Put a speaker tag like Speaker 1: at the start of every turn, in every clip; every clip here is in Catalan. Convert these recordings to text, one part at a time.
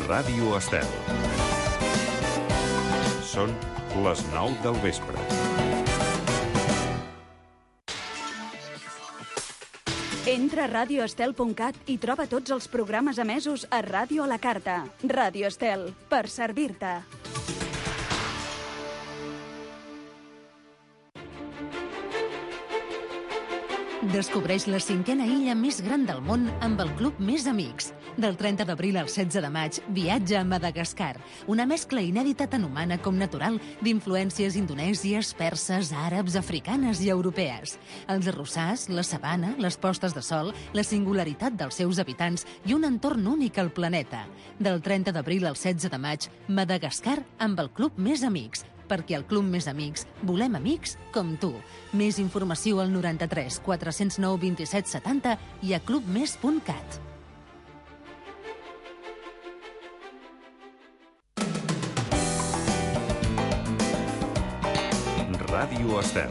Speaker 1: Ràdio Estel. Són les 9 del vespre.
Speaker 2: Entra a radioestel.cat i troba tots els programes emesos a Ràdio a la Carta. Ràdio Estel, per servir-te.
Speaker 3: Descobreix la 5a illa més gran del món amb el Club Més Amics. Del 30 d'abril al 16 de maig, viatja a Madagascar, una mescla inèdita tant humana com natural d'influències indonèsies, perses, àrabs, africanes i europees. Els arrossars, la sabana, les postes de sol, la singularitat dels seus habitants i un entorn únic al planeta. Del 30 d'abril al 16 de maig, Madagascar amb el Club Més Amics, perquè al Club Més Amics volem amics com tu. Més informació al 93 409 27 70 i a clubmes.cat.
Speaker 1: Ràdio Estel.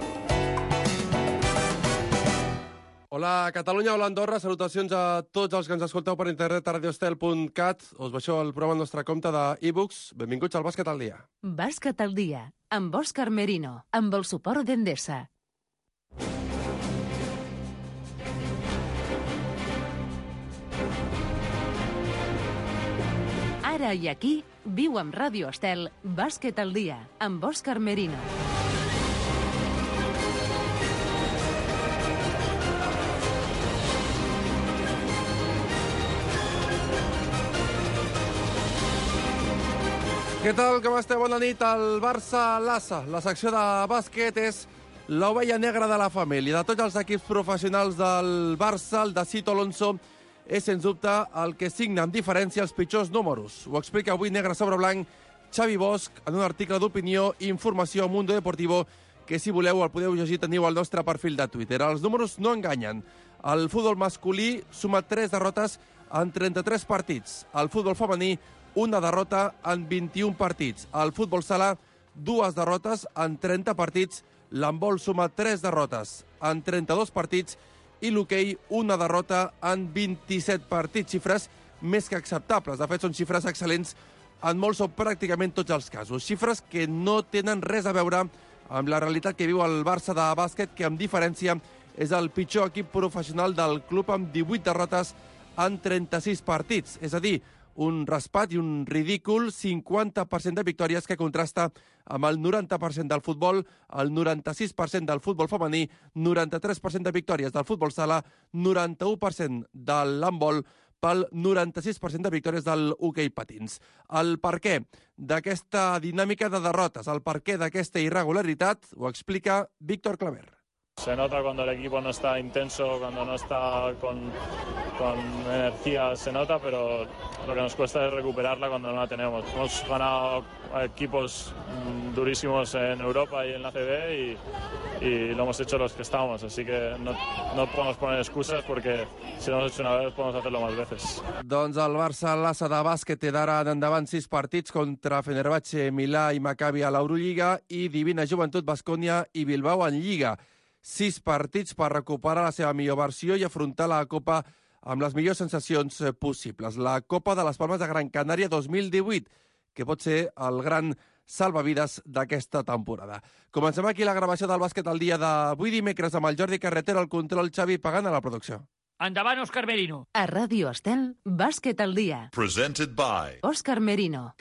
Speaker 4: Hola Catalunya, hola Andorra, salutacions a tots els que ens escolteu per internet a radioestel.cat. Us baixeu el programa al nostre compte d'e-books. Benvinguts al Bàsquet al dia.
Speaker 3: Bàsquet al dia, amb Òscar Merino, amb el suport d'Endesa. Ara i aquí, viu amb Ràdio Estel, Bàsquet al dia, amb Òscar Merino.
Speaker 4: Què tal, com esteu? Bona nit. El Barça-Lassa, la secció de bàsquet, és l'ovella negra de la família. De tots els equips professionals del Barça, el de Sito Alonso és, sens dubte, el que signa amb diferència els pitjors números. Ho explica avui negre sobre blanc Xavi Bosch en un article d'opinió i informació a Mundo Deportivo que, si voleu, el podeu llegir, teniu al nostre perfil de Twitter. Els números no enganyen. El futbol masculí suma 3 derrotes en 33 partits. El futbol femení, una derrota en 21 partits. El futbol sala, 2 derrotes en 30 partits. L'handbol suma 3 derrotes en 32 partits. I l'hoquei, una derrota en 27 partits. Xifres més que acceptables. De fet, són xifres excel·lents en molts o pràcticament tots els casos. Xifres que no tenen res a veure amb la realitat que viu el Barça de bàsquet, que, amb diferència, és el pitjor equip professional del club amb 18 derrotes en 36 partits. És a dir, un raspat i un ridícul 50% de victòries que contrasta amb el 90% del futbol, el 96% del futbol femení, 93% de victòries del futbol sala, 91% de l'handbol, pel 96% de victòries del hoquei patins. El perquè d'aquesta dinàmica de derrotes, el perquè d'aquesta irregularitat, ho explica Víctor Claver.
Speaker 5: Se nota cuando el equipo no está intenso, cuando no está con energía, se nota, pero lo que nos cuesta es recuperarla cuando no la tenemos. Hemos ganado a equipos durísimos en Europa y en la CB y lo hemos hecho los que estamos, así que no podemos poner excusas porque si lo hemos hecho una vez podemos hacerlo más veces.
Speaker 4: Doncs el Barça-Lassa de bàsquet té d'ara en endavant 6 partits contra Fenerbahçe, Milà i Maccabi a l'Eurolliga i Divina Joventut, Baskonia i Bilbao en Lliga. 6 partits per recuperar la seva millor versió i afrontar la Copa amb les millors sensacions possibles. La Copa de les Palmes de Gran Canària 2018, que pot ser el gran salvavides d'aquesta temporada. Comencem aquí la gravació del Bàsquet al dia d'avui dimecres amb el Jordi Carretera, al control, Xavi Pagant a la producció.
Speaker 6: Endavant, Òscar Merino.
Speaker 3: A Ràdio Estel, Bàsquet al dia.
Speaker 1: Presented by
Speaker 3: Òscar Merino.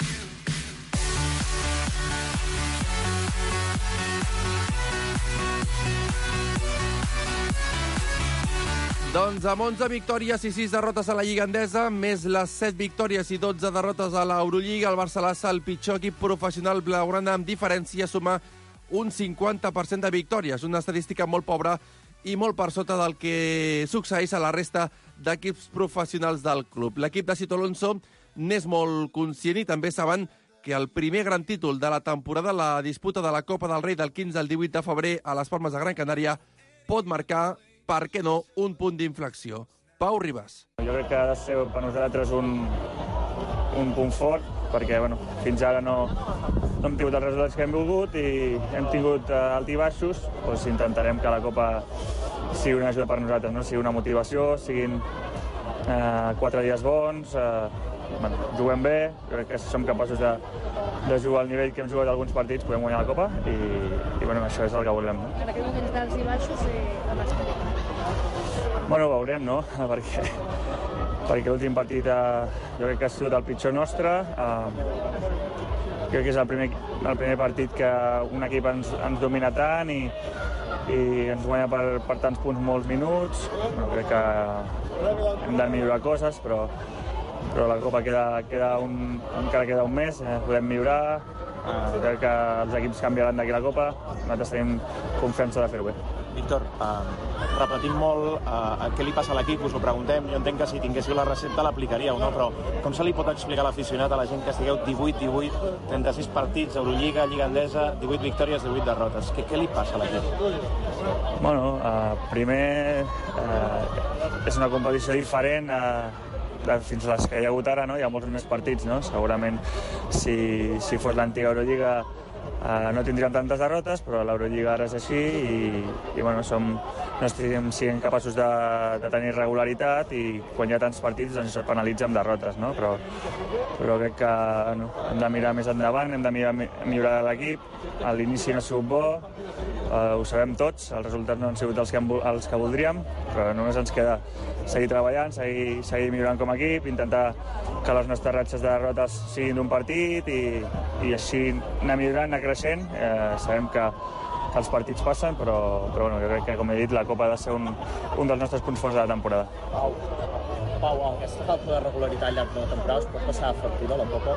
Speaker 4: Doncs amb 11 victòries i 6 derrotes a la Lliga Endesa, més les 7 victòries i 12 derrotes a l'Eurolliga, el Barça-Lassa, el pitjor equip professional blaugrana, amb diferència, suma un 50% de victòries, una estadística molt pobra i molt per sota del que succeeix a la resta d'equips professionals del club. L'equip de Sito Alonso n'és molt conscient i també saben que el primer gran títol de la temporada, la disputa de la Copa del Rei del 15 al 18 de febrer a les Palmes de Gran Canària, pot marcar, per què no, un punt d'inflexió. Pau Ribas.
Speaker 5: Jo crec que ha de ser per nosaltres un punt fort, perquè fins ara no hem tingut els resultats que hem volgut i hem tingut altibaixos. Doncs intentarem que la Copa sigui una ajuda per nosaltres, no? Sigui una motivació, siguin 4 dies bons, juguem bé, crec que si som capaços de jugar al nivell que hem jugat alguns partits podem guanyar la Copa i això és el que volem.
Speaker 7: En aquests moments d'alts i baixos, com es queda?
Speaker 5: Bueno, veurem, no? Perquè l'últim partit jo crec que ha sigut el pitjor nostre. Crec que és el primer partit que un equip ens domina tant i ens guanya per tants punts molts minuts. Crec que hem de millorar coses, però la Copa encara queda un mes, podem millorar. Crec que els equips canviaran d'aquí la Copa, nosaltres tenim confiança de fer-ho bé.
Speaker 8: Víctor, repetint molt què li passa a l'equip, us ho preguntem. Jo entenc que si tinguéssiu la recepta l'aplicaríeu, no? Però com se li pot explicar a l'aficionat, a la gent que estigueu 18, 36 partits, Eurolliga, Lliga Endesa, 18 victòries, 18 derrotes? Què li passa a l'equip?
Speaker 5: Bueno, primer és una competició diferent fins a les que hi ha hagut ara, no? Hi ha molts més partits, no? Segurament si fos l'antiga Eurolliga no tindríem tantes derrotes, però l'Eurolliga ara és així i no siguem capaços de tenir regularitat i quan hi ha tants partits doncs es penalitza amb derrotes, no? Però crec que hem de mirar més endavant, hem de millorar l'equip. A l'inici no ha sigut bo, ho sabem tots, els resultats no han sigut els que voldríem, però només ens queda seguir treballant, seguir millorant com a equip, intentar que les nostres ratxes de derrotes siguin d'un partit i així anar millorant, anar creixent. Sabem que els partits passen, però jo crec que, com he dit, la Copa ha de ser un dels nostres punts forts de la temporada.
Speaker 8: Pau, aquesta falta de regularitat al llarg de la temporada us pot passar factura a la Copa?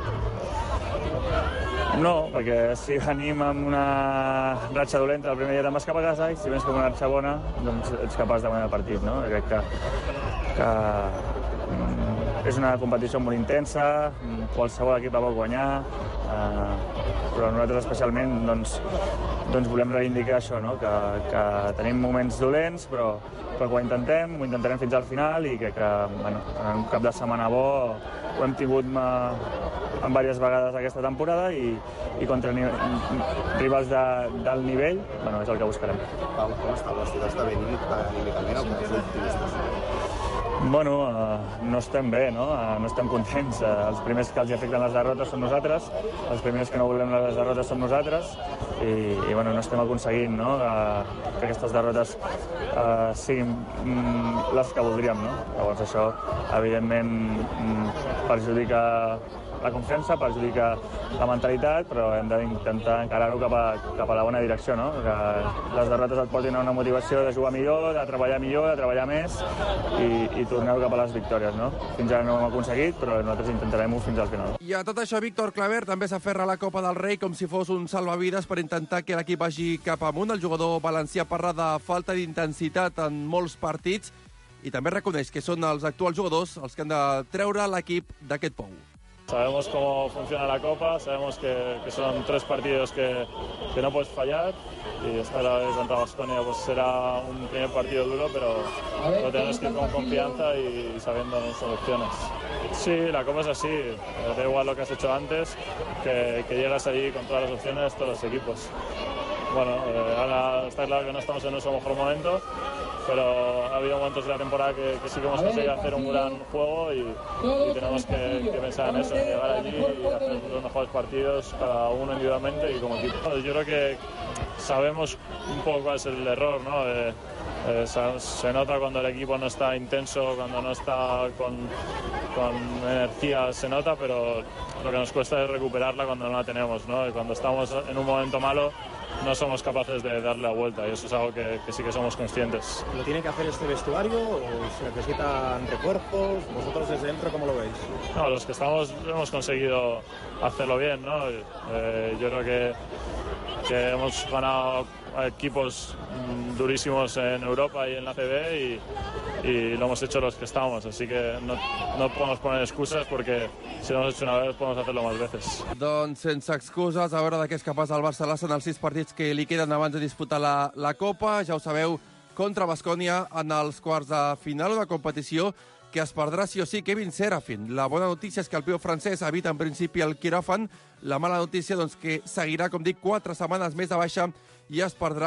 Speaker 5: No, perquè si venim amb una ratxa dolenta el primer dia te'n vas cap a casa i si vens com una ratxa bona doncs ets capaç de guanyar el partit, no? Crec que és una competició molt intensa, qualsevol equip la pot guanyar, però nosaltres especialment doncs volem reivindicar això, no? Que tenim moments dolents, però que ho intentarem fins al final i crec que en un cap de setmana bo ho hem tingut diverses vegades aquesta temporada i contra rivals d'alt nivell és el que buscarem.
Speaker 8: Pau, com està el vestit? Està bé anímicament o que és optimista?
Speaker 5: No estem bé, no estem contents. Els primers que els afecten les derrotes són nosaltres, els primers que no volem les derrotes són nosaltres i no estem aconseguint que aquestes derrotes siguin les que voldríem. Llavors això, evidentment, perjudica la confiança, perjudica la mentalitat, però hem d'intentar encarar-ho cap a la bona direcció, no? Que les derrotes et portin a una motivació de jugar millor, de treballar més i torneu cap a les victòries, no? Fins ara no ho hem aconseguit, però nosaltres intentarem-ho fins al final.
Speaker 4: I a tot això, Víctor Claver també s'aferra a la Copa del Rei com si fos un salvavides per intentar que l'equip vagi cap amunt. El jugador valencià parla de falta d'intensitat en molts partits i també reconeix que són els actuals jugadors els que han de treure l'equip d'aquest pou.
Speaker 5: Sabemos cómo funciona la Copa, sabemos que son 3 partidos que no puedes fallar y esta vez contra Baskonia pues será un primer partido duro, pero lo tenemos que ir con confianza y sabiendo nuestras opciones. Sí, la Copa es así, da igual lo que has hecho antes, que llegas allí con todas las opciones, todos los equipos. Bueno, ahora está claro que no estamos en nuestro mejor momento, pero ha habido momentos de la temporada que sí que hemos conseguido hacer un gran juego y tenemos que pensar en eso, en llegar allí y hacer los mejores partidos, cada uno individualmente y como equipo. Yo creo que sabemos un poco cuál es el error, ¿no? Se nota cuando el equipo no está intenso, cuando no está con energía, se nota, pero lo que nos cuesta es recuperarla cuando no la tenemos, ¿no? Y cuando estamos en un momento malo, no somos capaces de darle la vuelta y eso es algo que sí que somos conscientes.
Speaker 8: ¿Lo tiene que hacer este vestuario o se necesitan refuerzos? ¿Vosotros desde dentro cómo lo veis?
Speaker 5: No, los que estamos hemos conseguido hacerlo bien, ¿no? Yo creo que hemos ganado a equipos durísimos en Europa y en la CB y lo hemos hecho los que estamos, así que no podemos poner excusas porque si lo hemos hecho una vez podemos hacerlo más veces.
Speaker 4: Doncs sense excuses, a veure de què és capaç el Barça-Lassa en els 6 partits que li queden abans de disputar la Copa. Ja ho sabeu, contra Baskonia en els quarts de final, una competició que es perdrà sí o sí Kevin Serafin. La bona notícia és que el piu francès evita en principi el quiròfan. La mala notícia, doncs, que seguirà, com dic, 4 setmanes més de baixa i es perdrà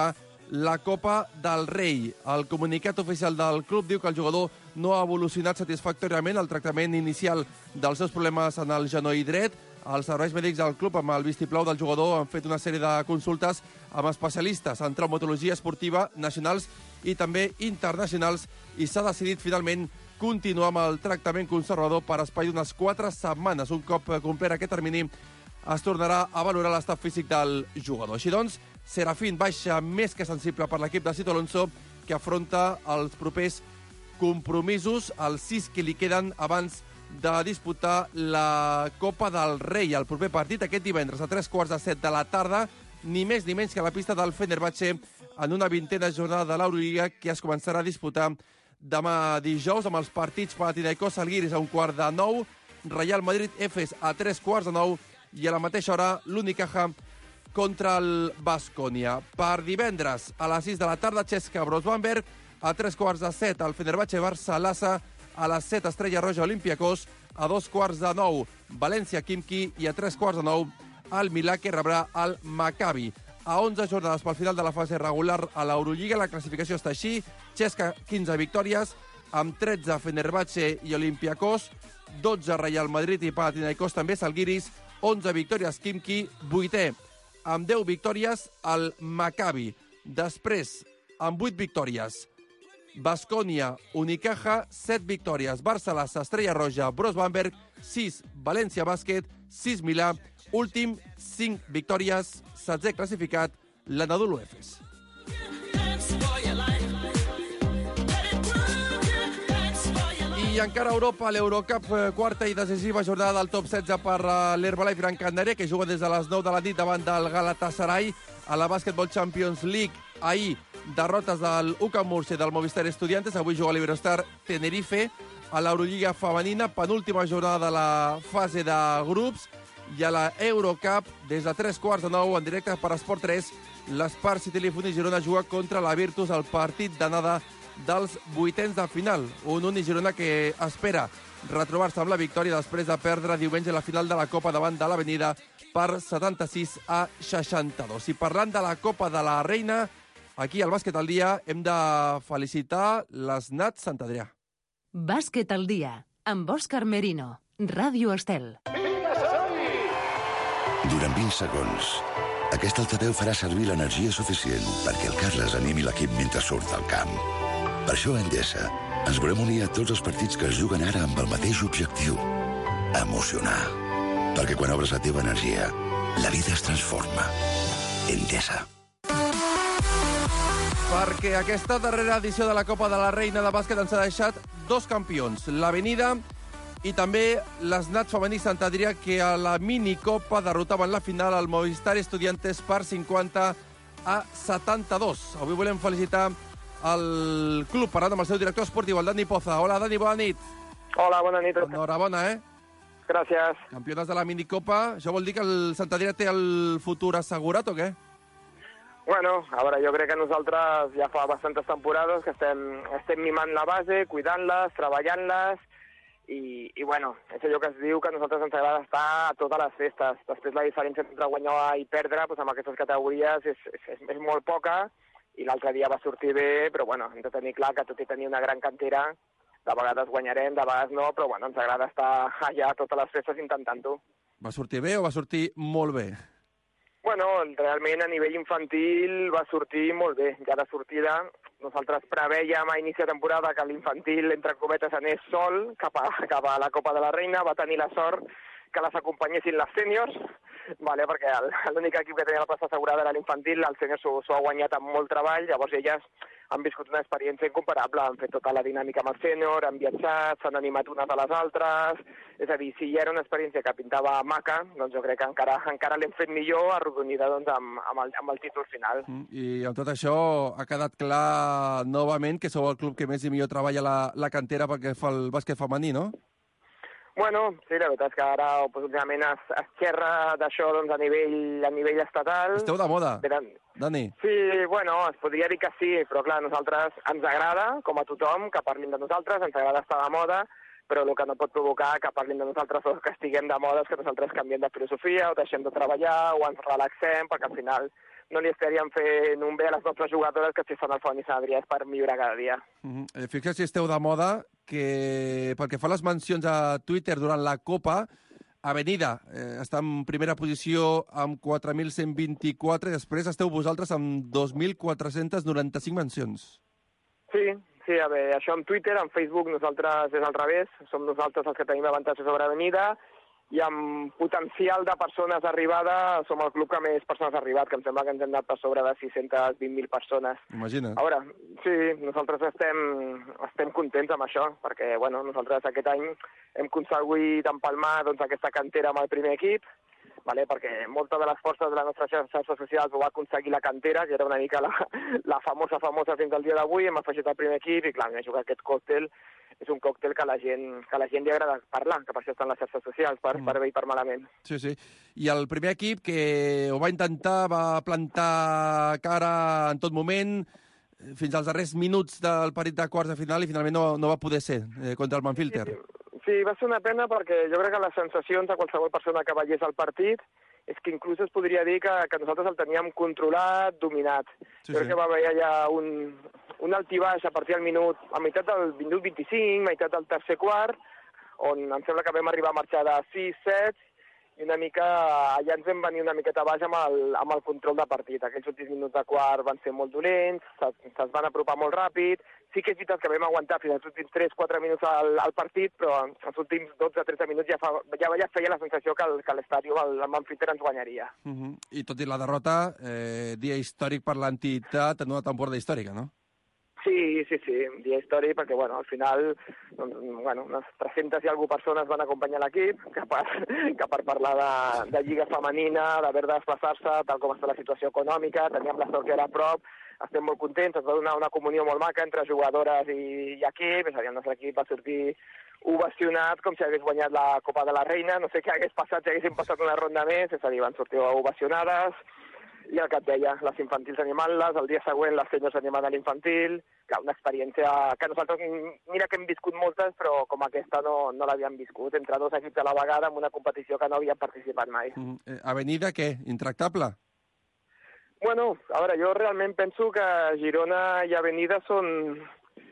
Speaker 4: la Copa del Rei. El comunicat oficial del club diu que el jugador no ha evolucionat satisfactòriament el tractament inicial dels seus problemes en el genoll dret. Els serveis mèdics del club, amb el vistiplau del jugador, han fet una sèrie de consultes amb especialistes en traumatologia esportiva nacionals i també internacionals i s'ha decidit finalment continuar amb el tractament conservador per espai d'unes 4 setmanes. Un cop complert aquest termini, es tornarà a valorar l'estat físic del jugador. Així doncs, Serafín baixa més que sensible per l'equip de Sito Alonso, que afronta els propers compromisos, els 6 que li queden abans de disputar la Copa del Rei. El proper partit, aquest divendres, a 7:15 de la tarda, ni més ni menys que a la pista del Fenerbahçe, en una 20a jornada de l'Eurolliga que es començarà a disputar demà dijous, amb els partits Panathinaikos Žalgiris a 8:45, Real Madrid Efes a 8:45 i a la mateixa hora l'Unicaja contra el Baskonia. Per divendres, a les 6 de la tarda, CSKA Brose-Bamberg, a 7:15 el Fenerbahçe Barça-Lassa, a les 7 Estrella Roja Olympiacos, a 8:15 València Khimki i a 8:45 el Milà, que rebrà el Maccabi. A 11 jornades pel final de la fase regular a l'Eurolliga, la classificació està així: CSKA 15 victòries, amb 13 Fenerbahçe i Olympiacos, 12 Real Madrid i Panathinaikos també, Žalgiris, 11 victòries Khimki, 8è amb 10 victòries el Maccabi. Després, amb 8 victòries, Baskonia, Unicaja, 7 victòries, Barça-Lassa, Estrella Roja, Brose-Bamberg, 6 València Bàsquet, 6 Milà, últim 5 victòries, 7è classificat, l'Anadolu Efes. I encara a Europa, l'Eurocup, quarta i decisiva jornada del top 16 per l'Herbalife Gran Canària, que juga des de les 9 de la nit davant del Galatasaray. A la Basketball Champions League, ahir, derrotes del UCAM Murcia i del Movistar Estudiantes. Avui juga l'Iberostar Tenerife. A l'Eurolliga femenina, penúltima jornada de la fase de grups. I a la Eurocup, des de 8:45, en directe per Esport 3, l'Espar City Lifuni Girona juga contra la Virtus, el partit d'anada dels vuitens de final. Un Uni Girona que espera retrobar-se amb la victòria després de perdre diumenge la final de la Copa davant de l'Avenida per 76-62. I parlant de la Copa de la Reina, aquí al Bàsquet al Dia hem de felicitar les Nats Sant Adrià.
Speaker 3: Bàsquet al Dia, amb Òscar Merino, Ràdio Estel.
Speaker 9: Durant 20 segons, aquest altaveu farà servir l'energia suficient perquè el Carles animi l'equip mentre surt al camp. Per això a Endesa ens volem unir a tots els partits que es juguen ara amb el mateix objectiu: emocionar. Perquè quan obres la teva energia, la vida es transforma. Endesa.
Speaker 4: Perquè aquesta darrera edició de la Copa de la Reina de Bàsquet ens ha deixat 2 campions, l'Avenida i també les Nats femení Sant Adrià, que a la minicopa derrotaven la final al Movistar Estudiantes per 50-72. Avui volem felicitar el club, parlant amb el seu director esportiu, el Dani Poza. Hola, Dani, bona nit.
Speaker 10: Hola, bona nit.
Speaker 4: Enhorabona,
Speaker 10: Gràcies.
Speaker 4: Campiones de la minicopa. Això vol dir que el Sant Adrià té el futur assegurat o què?
Speaker 10: Bueno, a veure, jo crec que nosaltres ja fa bastantes temporades que estem mimant la base, cuidant-les, treballant-les, i bueno, és allò que es diu que a nosaltres ens agrada estar a totes les festes. Després la diferència entre guanyar i perdre, doncs amb aquestes categories és molt poca, i l'altre dia va sortir bé, però bueno, hem de tenir clar que tot i tenir una gran cantera, de vegades guanyarem, de vegades no, però bueno, ens agrada estar allà a totes les festes intentant-ho.
Speaker 4: Va sortir bé o va sortir molt bé?
Speaker 10: Bueno, realment a nivell infantil va sortir molt bé. Ja de sortida nosaltres prevèiem a inici de temporada que l'infantil, entre cometes, anés sol cap a la Copa de la Reina. Va tenir la sort que les acompanyessin les sèniors, vale, perquè l'únic equip que tenia la plaça assegurada era l'infantil, el sènior s'ho ha guanyat amb molt treball, llavors elles han viscut una experiència incomparable, han fet tota la dinàmica amb el sènior, han viatjat, s'han animat unes a les altres, és a dir, si ja era una experiència que pintava maca, doncs jo crec que encara l'hem fet millor, arrodonida doncs, amb el títol final.
Speaker 4: I amb tot això ha quedat clar novament que sou el club que més i millor treballa la cantera perquè fa el bàsquet femení, no?
Speaker 10: Bueno, sí, la veritat és que ara últimament es xerra d'això doncs, a nivell estatal.
Speaker 4: Esteu de moda, Dani.
Speaker 10: Sí, bueno, es podria dir que sí, però clar, a nosaltres ens agrada, com a tothom, que parlin de nosaltres, ens agrada estar de moda, però el que no pot provocar que parlin de nosaltres o que estiguem de moda és que nosaltres canviem de filosofia o deixem de treballar o ens relaxem, perquè al final no li estaríem fent un bé a les nostres jugadores que s'hi fan al Font i Sant Adrià per millorar cada dia.
Speaker 4: Fixeu si esteu de moda que pel que fa a les mencions a Twitter durant la Copa, Avenida està en primera posició amb 4.124 i després esteu vosaltres amb 2.495 mencions.
Speaker 10: Sí, a veure, això en Twitter, en Facebook, nosaltres és al revés. Som nosaltres els que tenim avantatge sobre Avenida i amb potencial de persones arribada som el club que més persones ha arribat, que em sembla que ens hem anat per sobre de 620.000 persones.
Speaker 4: Imagina't.
Speaker 10: A veure, sí, nosaltres estem contents amb això, perquè bueno, nosaltres aquest any hem aconseguit empalmar doncs, aquesta cantera amb el primer equip, vale? Perquè moltes de les forces de les nostres xarxes socials ho va aconseguir la cantera, que era una mica la famosa fins al dia d'avui, hem afegit el primer equip i clar, m'he jugat aquest còctel. És un còctel que a la gent li agrada parlar, que per això estan les xarxes socials, per bé i per malament.
Speaker 4: Sí. I el primer equip que ho va intentar, va plantar cara en tot moment, fins als darrers minuts del partit de quarts de final i finalment no va poder ser contra el Manfilter.
Speaker 10: Sí, va ser una pena perquè jo crec que les sensacions de qualsevol persona que veiés el partit és que inclús es podria dir que nosaltres el teníem controlat, dominat. Jo crec que va haver ja un altibaix a partir del minut, a meitat del minut 25, meitat del tercer quart, on em sembla que vam arribar a marxar de 6-7, i una mica allà ens vam venir una miqueta baix amb el control de partit. Aquells últims minuts de quart van ser molt dolents, se'ns van apropar molt ràpid. Sí que és veritat que vam aguantar fins als últims 3-4 minuts al partit, però els últims 12-13 minuts ja feia la sensació que l'estadi, el Manfilter, ens guanyaria.
Speaker 4: I tot i la derrota, dia històric per l'entitat en una temporada històrica, no?
Speaker 10: Sí, dia històric, perquè al final unes 300 i alguna persones van acompanyar l'equip, que per parlar de lliga femenina, d'haver de desplaçar-se, tal com està la situació econòmica, teníem la sort que era a prop, estem molt contents, ens va donar una comunió molt maca entre jugadores i equip, és a dir, el nostre equip va sortir ovacionat com si hagués guanyat la Copa de la Reina, no sé què hagués passat si haguéssim passat una ronda més, és a dir, van sortir ovacionades, i el que et deia, les infantils animant-les, el dia següent les senyors animant a l'infantil, una experiència que nosaltres, mira que hem viscut moltes, però com aquesta no l'havíem viscut, entre dos equips a la vegada en una competició que no havíem participat mai.
Speaker 4: Avenida, què? Intractable?
Speaker 10: Bueno, a veure, jo realment penso que Girona i Avenida són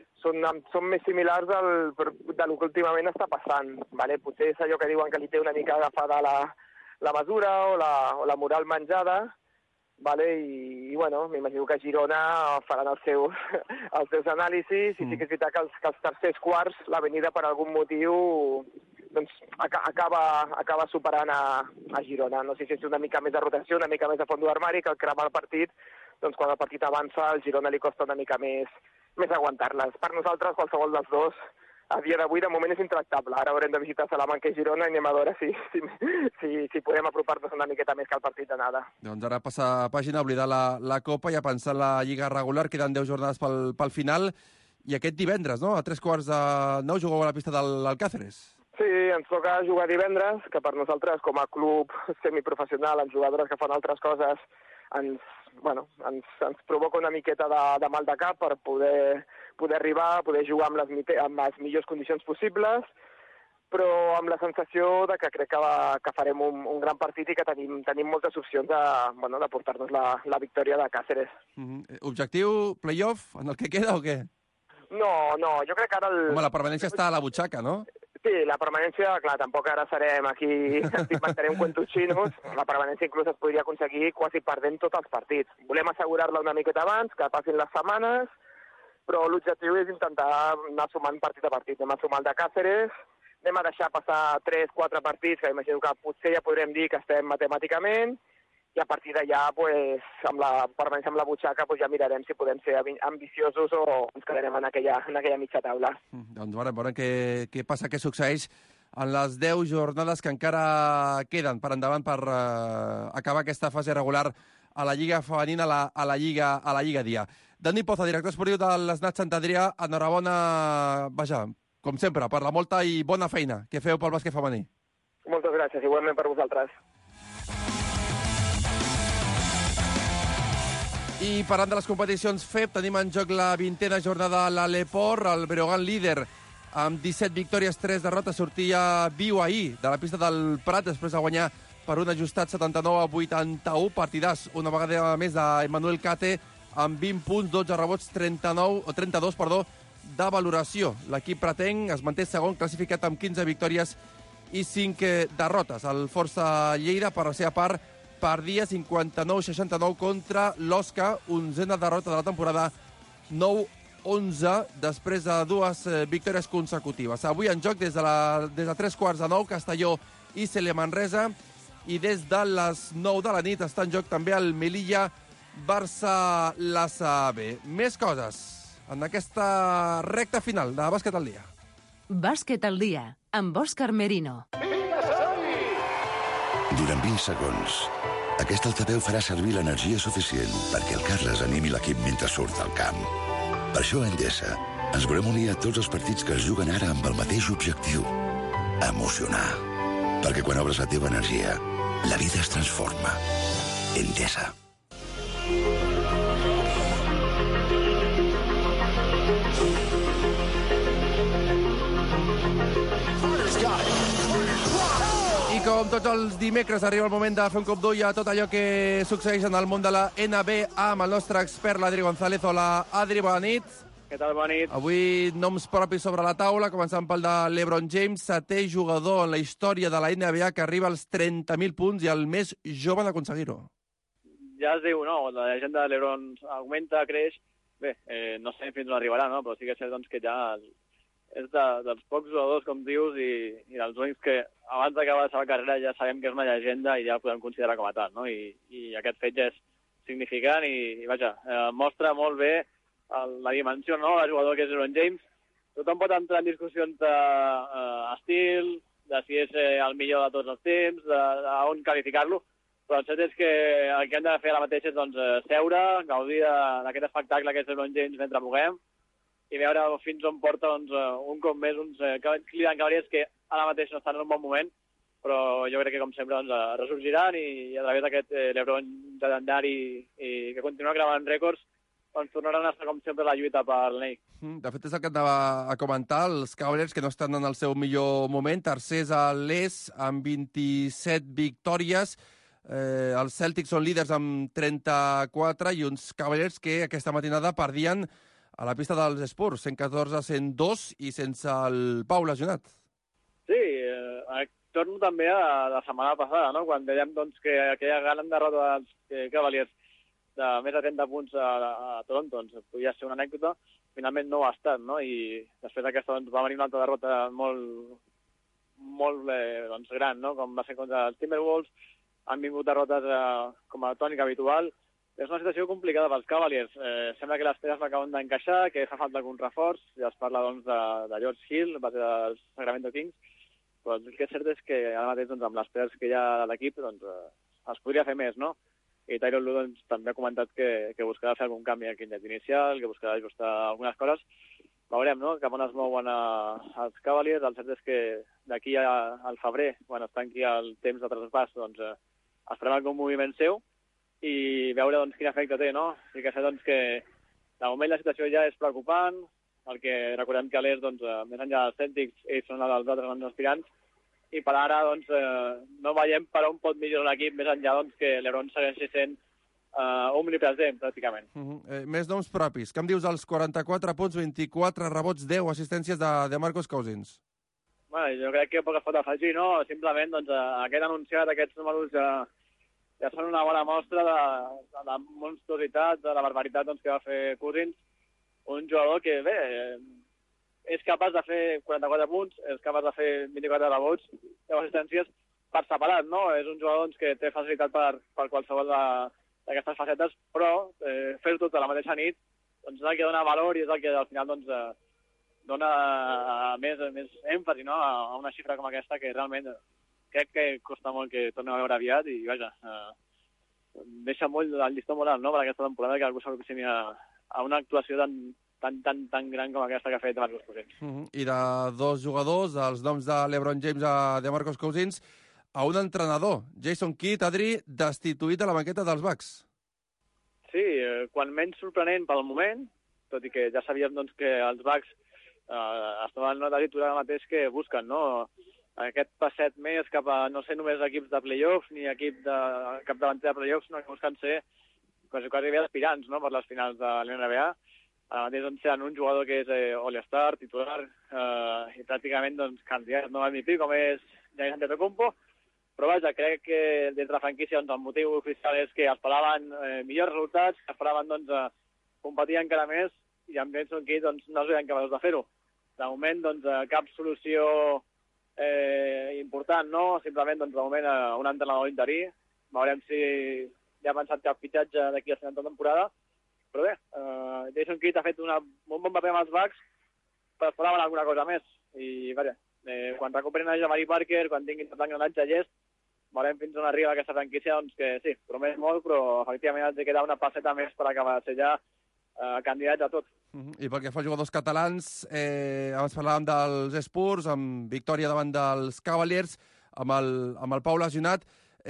Speaker 10: més similars del que últimament està passant. Vale? Potser és allò que diuen que li té una mica agafada la mesura o la moral menjada, vale? I m'imagino que a Girona faran els seus anàlisis i sí que és veritat que els tercers quarts l'Avenida per algun motiu doncs, acaba superant a Girona. No sé si és una mica més de rotació, una mica més de fons d'armari, que el cremar el partit, doncs quan el partit avança al Girona li costa una mica més aguantar-les. Per nosaltres, qualsevol dels dos, a dia d'avui, de moment és intractable. Ara haurem de visitar Salamanca i Girona i anem a veure si podem apropar-nos una miqueta més que el partit d'anada.
Speaker 4: Doncs ara passar pàgina, oblidar la Copa i a pensar en la Lliga regular. Queden 10 jornades pel final. I aquest divendres, no? A 3:45 jugueu a la pista de l'Alcáceres.
Speaker 10: Sí, ens toca jugar divendres, que per nosaltres, com a club semiprofessional, amb jugadores que fan altres coses, ens provoca una miqueta de mal de cap per poder arribar, poder jugar amb les millors condicions possibles, però amb la sensació de que crec que farem un gran partit i que tenim moltes opcions de portar-nos la victòria de Càceres.
Speaker 4: Objectiu, play-off, en el que queda o què?
Speaker 10: No, jo crec que ara...
Speaker 4: Home, la permanència està a la butxaca, no?
Speaker 10: Sí, la permanència, clar, tampoc ara serem aquí, inventarem cuentos xinos, la permanència inclús es podria aconseguir quasi perdent tots els partits. Volem assegurar-la una miqueta abans, que passin les setmanes, però l'objectiu és intentar anar sumant partit a partit. Anem a sumar el de Càceres, anem a deixar passar 3-4 partits, que imagino que potser ja podrem dir que estem matemàticament, i a partir d'allà, amb la permanència amb la butxaca, ja mirarem si podem ser ambiciosos o ens quedarem en aquella mitja taula.
Speaker 4: Doncs veurem què passa, què succeeix en les 10 jornades que encara queden per endavant per acabar aquesta fase regular a la Lliga Femenina, a la Lliga Dia. Dani Poza, director esportiu de l'Snat Sant Adrià, enhorabona, com sempre, per la molta i bona feina que feu pel bàsquet femení.
Speaker 10: Moltes gràcies, igualment per vosaltres.
Speaker 4: I parlant de les competicions FEP, tenim en joc la 20a jornada a l'Aleport, el Breogán líder amb 17 victòries, 3 derrotes, sortia viu ahir de la pista del Prat després de guanyar per un ajustat 79-81, partidàs una vegada més d'Emmanuel Cate amb 20 punts, 12 rebots, 32 de valoració. L'equip pretenc es manté segon classificat amb 15 victòries i 5 derrotes. El Força Lleida, per la seva part, perdia 59-69 contra l'Osca, 11a derrota de la temporada, 9-11, després de 2 victòries consecutives. Avui en joc des de 3:15, Castelló i Cele Manresa, i des de les 9 de la nit està en joc també el Melilla Barça-Lassa B. Més coses en aquesta recta final de Bàsquet al dia.
Speaker 3: Bàsquet al dia, amb Òscar Merino.
Speaker 9: Durant 20 segons, aquest altaveu farà servir l'energia suficient perquè el Carles animi l'equip mentre surt al camp. Per això a Endesa ens volem unir a tots els partits que es juguen ara amb el mateix objectiu: emocionar. Perquè quan obres la teva energia, la vida es transforma. Endesa.
Speaker 4: I com tots els dimecres arriba el moment de fer un cop d'ull a tot allò que succeeix en el món de la NBA amb el nostre expert, l'Adri González. Hola, Adri, bona nit.
Speaker 11: Què tal, bona nit?
Speaker 4: Avui noms propis sobre la taula, començant pel de LeBron James, 7è jugador en la història de la NBA que arriba als 30.000 punts i el més jove d'aconseguir-ho.
Speaker 11: Ja es diu, no? La llegenda de LeBron augmenta, creix. Bé, no sé fins on arribarà, no? Però sí que és cert doncs, que ja és dels pocs jugadors, com dius, i dels únics que abans d'acabar la seva carrera ja sabem que és una llegenda i ja el podem considerar com a tal, no? I aquest fet ja és significant i vaja, mostra molt bé la dimensió, no?, del jugador que és LeBron James. Tothom pot entrar en discussions d'estil, de si és el millor de tots els temps, d'on qualificar-lo, però el cert és que el que hem de fer ara mateix és doncs, seure, gaudir d'aquest espectacle que és LeBron James mentre puguem, i veure fins on porta doncs, un cop més uns Cleveland Cavaliers que ara mateix no estan en un bon moment, però jo crec que, com sempre, doncs, ressorgiran i a través d'aquest LeBron legendari i que continua gravant rècords, doncs tornaran a estar, com sempre, la lluita per l'anell.
Speaker 4: De fet, és el que anava a comentar, els Cavaliers que no estan en el seu millor moment, tercers a l'est amb 27 victòries, els Celtics són líders amb 34 i uns Cavaliers que aquesta matinada perdien a la pista dels Spurs, 114-102 i sense el Pau lesionat.
Speaker 11: Sí, torno també a la setmana passada, no?, quan dèiem doncs, que aquella gran derrota dels Cavaliers de més de 30 punts a Toronto doncs, podia ser una anècdota, finalment no ho ha estat, no? I després d'aquesta doncs, va venir una altra derrota molt doncs, gran, no?, com va ser contra els Timberwolves. Han vingut derrotes com a tònica habitual. És una situació complicada pels Cavaliers. Sembla que les peces no acaben d'encaixar, que fa falta algun reforç. Ja es parla doncs, de George Hill, base dels Sacramento Kings, però el que és cert és que ara mateix doncs, amb les peces que hi ha a l'equip doncs, es podria fer més, no? I Tyronn Lue doncs, també ha comentat que buscarà fer algun canvi al quintet inicial, que buscarà ajustar algunes coses. Veurem, no?, cap on es mouen els Cavaliers. El cert és que d'aquí al febrer, quan es tanqui el temps de traspàs, doncs, esperem algun moviment seu i veure doncs, quin efecte té, no? Sí que sé doncs, que de moment la situació ja és preocupant, el que recordem que a l'est, doncs, més enllà dels Celtics, ells són els altres grans aspirants, i per ara doncs, no veiem per on pot millorar l'equip, més enllà doncs, que LeBron segueixi sent omnipresent, pràcticament.
Speaker 4: Més noms propis. Què em dius als 44 punts, 24 rebots, 10 assistències de Marcus Cousins?
Speaker 11: Bueno, jo crec que poc es pot afegir, no? Simplement doncs, aquest anunciat, aquests números ja són una bona mostra de la monstruositat, de la barbaritat doncs, que va fer Cousins, un jugador que, bé, és capaç de fer 44 punts, és capaç de fer 24 rebots, 10 assistències per separat, no? És un jugador doncs, que té facilitat per qualsevol d'aquestes facetes, però fer-ho tot a la mateixa nit doncs, és el que dona valor i és el que al final doncs, dona més èmfasi, no?, a una xifra com aquesta que realment crec que costa molt que tornem a veure aviat i, vaja, deixa molt el llistó molt alt, no?, per aquesta temporada que algú s'aproximi a una actuació tan gran com aquesta que ha fet Marcus Cousins.
Speaker 4: I de dos jugadors, els noms de LeBron James i de Marcus Cousins, a un entrenador, Jason Kidd, Adri, destituït de la banqueta dels Bucks.
Speaker 11: Sí, quan menys sorprenent pel moment, tot i que ja sabíem doncs, que els Bucks estaven en una tessitura mateix que busquen, no?, aquest passet més cap a no ser només equips de play-offs ni equip de capdavanter de play-offs, sinó que busquen ser quasi bé aspirants, no?, per les finals de l'NBA. Ara mateix doncs, tenen un jugador que és All-Star, titular, i pràcticament doncs, candidat no MVP, com és Giannis Antetokounmpo. Però vaja, crec que des de la franquícia doncs, el motiu oficial és que esperaven millors resultats, que esperaven doncs, competir encara més, i em penso que doncs, no es veien capaços de fer-ho. De moment, doncs, cap solució important, no? Simplement, doncs, de moment, un entrenador interí. Veurem si ja ha pensat cap fitxatge d'aquí a la segona temporada. Però bé, Jason Kidd ha fet un bon paper amb els Bucks, però esperaven alguna cosa més. I, vaja, quan recuperin a Jabari Parker, quan tinguin l'engranatge llest, veurem fins on arriba aquesta franquícia, doncs que sí, promet molt, però efectivament ha de quedar una passeta més per acabar de ser ja candidats a tot.
Speaker 4: I pel que fa als jugadors catalans, abans parlàvem dels Spurs, amb victòria davant dels Cavaliers, amb el Pau lesionat.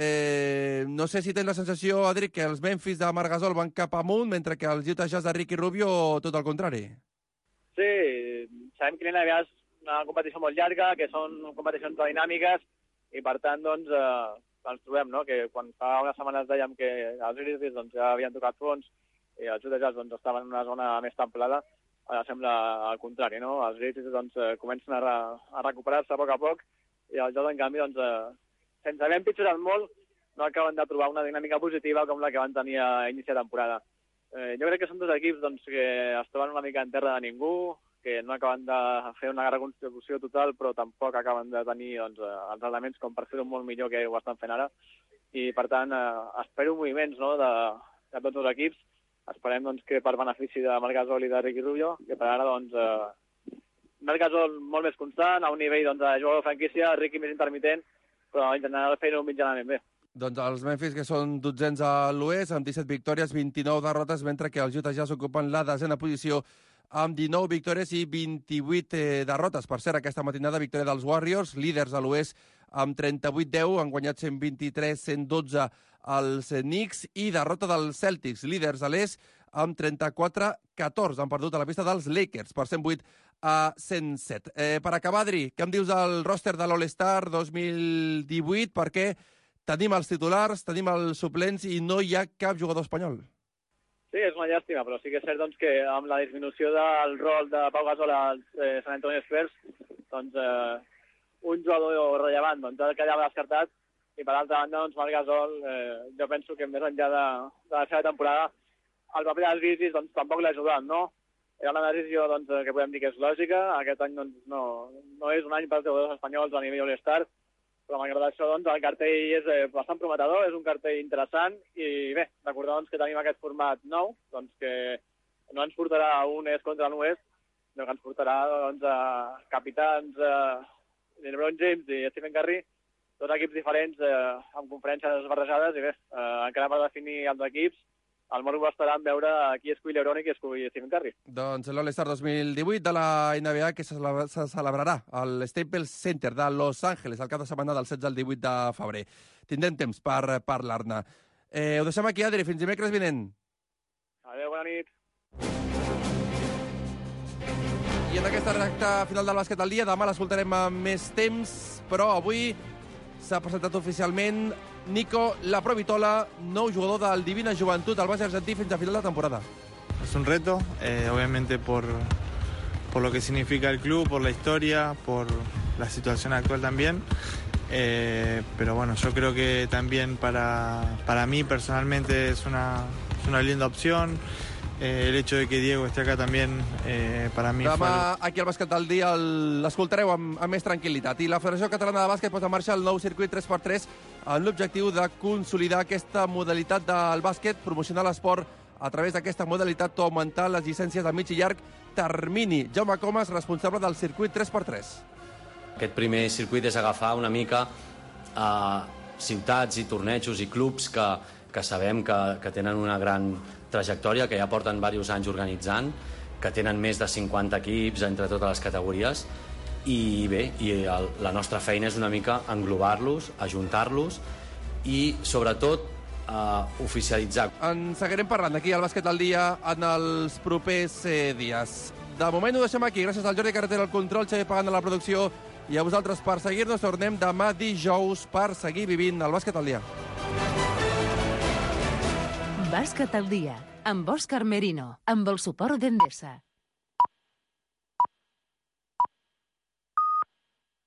Speaker 4: No sé si tens la sensació, Adric, que els Memphis de Marc Gasol van cap amunt, mentre que els Utah Jazz de Ricky Rubio tot el contrari.
Speaker 11: Sí, sabem que l'NBA és una competició molt llarga, que són competicions dinàmiques, i per tant, doncs, ens trobem, no?, que quan fa unes setmanes dèiem que els Grizzlies doncs, ja havien tocat fons, i els Utah Jazz doncs, estaven en una zona més templada, ara sembla al contrari, no? Els Grizzlies doncs, comencen a recuperar-se a poc, i els Jazz, en canvi, doncs, sense haver empitjorat molt, no acaben de trobar una dinàmica positiva com la que van tenir a inici de temporada. Jo crec que són dos equips doncs, que es troben una mica en terra de ningú, que no acaben de fer una reconstrucció total, però tampoc acaben de tenir doncs, els elements com per fer-ho molt millor que ho estan fent ara. I, per tant, espero moviments, no?, de tots els equips. Esperem doncs, que per benefici de Marc Gasol i de Ricky Rubio, que per ara doncs, Marc Gasol molt més constant, a un nivell doncs, de jugador de franquícia, Ricky més intermitent, però en general fent-ho mitjanament bé.
Speaker 4: Doncs els Memphis, que són 12ens a l'oest, amb 17 victòries, 29 derrotes, mentre que els Utah Jazz ocupen la 10a posició amb 19 victòries i 28 derrotes. Per cert, aquesta matinada, victòria dels Warriors, líders a l'oest, amb 38-10, han guanyat 123-112 als Knicks, i derrota dels Celtics, líders a l'est, amb 34-14. Han perdut a la pista dels Lakers per 108-107. Per acabar, Adri, què em dius del roster de l'All-Star 2018? Perquè tenim els titulars, tenim els suplents i no hi ha cap jugador espanyol.
Speaker 11: Sí, és una llàstima, però sí que és cert doncs, que amb la disminució del rol de Pau Gasol als San Antonio Spurs, doncs, un jugador rellevant doncs, quedava descartat, i per altra banda, doncs, Marc Gasol, jo penso que més enllà de la seva temporada, el paper dels Grizzlies doncs, tampoc l'ha ajudat, no? Era una decisió doncs, que podem dir que és lògica. Aquest any doncs, no és un any per als jugadors espanyols a nivell All-Star, però malgrat això doncs, el cartell és bastant prometedor, és un cartell interessant, i bé, recordar doncs, que tenim aquest format nou, doncs, que no ens portarà a un est contra l'oest, sinó que ens portarà doncs, a capitans LeBron James i Stephen Curry, dos equips diferents amb conferències barrejades, i bé, encara per definir els equips, el morbo estarà en veure qui escull LeBron i qui escull Stephen Curry.
Speaker 4: Doncs l'All-Star 2018 de la NBA, que se celebrarà al Staples Center de Los Angeles el cap de setmana del 16 al 18 de febrer. Tindrem temps per parlar-ne. Ho deixem aquí, Adri, fins dimecres vinent.
Speaker 11: Adéu, bona nit.
Speaker 4: I en aquesta recta final del bàsquet al dia, demà l'escoltarem amb més temps, però avui s'ha presentat oficialment Nico Laprovitola, nou jugador del Divina Joventut, al base argentí fins a final de temporada.
Speaker 12: Es un reto, obviamente por lo que significa el club, por la historia, por la situación actual también. Pero bueno, yo creo que también para mí personalmente es una linda opción. El hecho de que Diego esté acá también para mí
Speaker 4: demà aquí al bàsquet del dia l'escoltareu amb més tranquil·litat. I la Federació Catalana de Bàsquet posa en marxa el nou circuit 3x3 amb l'objectiu de consolidar aquesta modalitat del bàsquet, promocionar l'esport a través d'aquesta modalitat o augmentar les llicències a mig i llarg termini. Jaume Comas, responsable del circuit 3x3.
Speaker 13: Aquest primer circuit és agafar una mica ciutats i tornejos i clubs que sabem que tenen una gran trajectòria, que ja porten diversos anys organitzant, que tenen més de 50 equips entre totes les categories, i bé, la nostra feina és una mica englobar-los, ajuntar-los i, sobretot, oficialitzar.
Speaker 4: En seguirem parlant aquí al Bàsquet del Dia en els propers dies. De moment ho deixem aquí. Gràcies al Jordi Carretera al control, Xavier Pagant a la producció I a vosaltres per seguir-nos. Tornem demà dijous per seguir vivint el bàsquet al dia.
Speaker 3: Bàsquet al dia, amb Òscar Merino, amb el suport d'Endesa.